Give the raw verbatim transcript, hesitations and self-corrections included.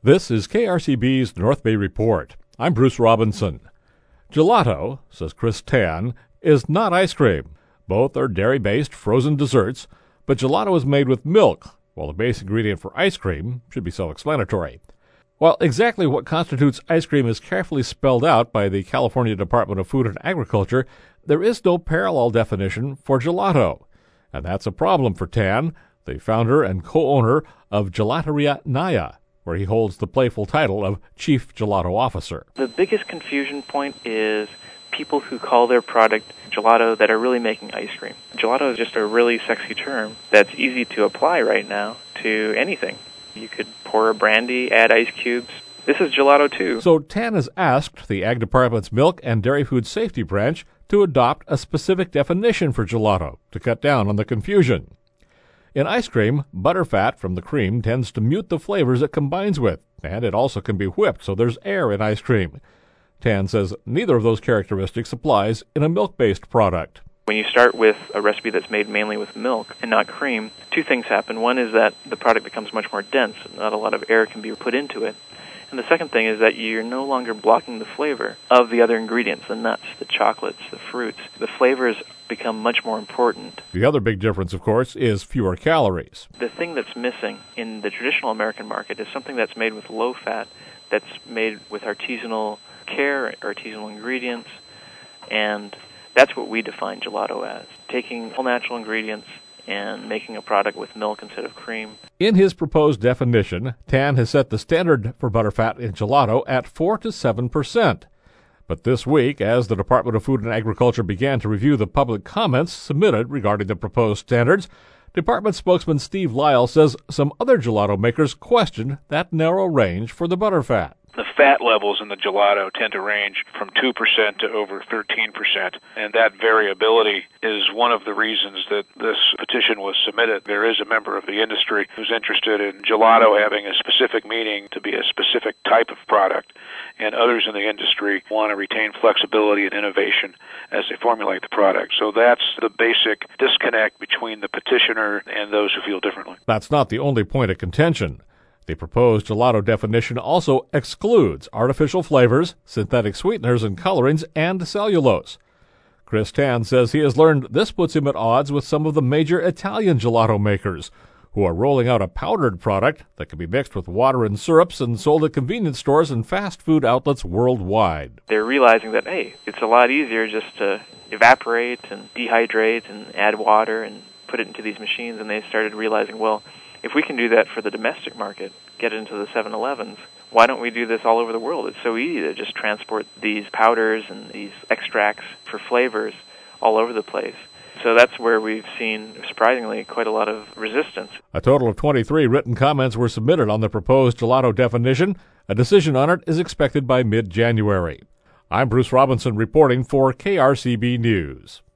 This is K R C B's North Bay Report. I'm Bruce Robinson. Gelato, says Chris Tan, is not ice cream. Both are dairy-based frozen desserts, but gelato is made with milk, while the base ingredient for ice cream should be self-explanatory. While exactly what constitutes ice cream is carefully spelled out by the California Department of Food and Agriculture, there is no parallel definition for gelato. And that's a problem for Tan, the founder and co-owner of Gelateria Naya, where he holds the playful title of Chief Gelato Officer. The biggest confusion point is people who call their product gelato that are really making ice cream. Gelato is just a really sexy term that's easy to apply right now to anything. You could pour a brandy, add ice cubes. This is gelato too. So Tan has asked the Ag Department's Milk and Dairy Food Safety Branch to adopt a specific definition for gelato to cut down on the confusion. In ice cream, butterfat from the cream tends to mute the flavors it combines with, and it also can be whipped so there's air in ice cream. Tan says neither of those characteristics applies in a milk-based product. When you start with a recipe that's made mainly with milk and not cream, two things happen. One is that the product becomes much more dense, and not a lot of air can be put into it. And the second thing is that you're no longer blocking the flavor of the other ingredients, the nuts, the chocolates, the fruits. The flavors become much more important. The other big difference, of course, is fewer calories. The thing that's missing in the traditional American market is something that's made with low fat, that's made with artisanal care, artisanal ingredients, and that's what we define gelato as, taking all natural ingredients and making a product with milk instead of cream. In his proposed definition, Tan has set the standard for butterfat in gelato at four to seven percent. But this week, as the Department of Food and Agriculture began to review the public comments submitted regarding the proposed standards, Department spokesman Steve Lyle says some other gelato makers questioned that narrow range for the butterfat. The fat levels in the gelato tend to range from two percent to over thirteen percent, and that variability is one of the reasons that this petition was submitted. There is a member of the industry who's interested in gelato having a specific meaning to be a specific type of product, and others in the industry want to retain flexibility and innovation as they formulate the product. So that's the basic disconnect between the petitioner and those who feel differently. That's not the only point of contention. The proposed gelato definition also excludes artificial flavors, synthetic sweeteners and colorings, and cellulose. Chris Tan says he has learned this puts him at odds with some of the major Italian gelato makers, who are rolling out a powdered product that can be mixed with water and syrups and sold at convenience stores and fast food outlets worldwide. They're realizing that, hey, it's a lot easier just to evaporate and dehydrate and add water and put it into these machines, and they started realizing, well, if we can do that for the domestic market, get it into the seven elevens, why don't we do this all over the world? It's so easy to just transport these powders and these extracts for flavors all over the place. So that's where we've seen, surprisingly, quite a lot of resistance. A total of twenty-three written comments were submitted on the proposed gelato definition. A decision on it is expected by mid-January. I'm Bruce Robinson reporting for K R C B News.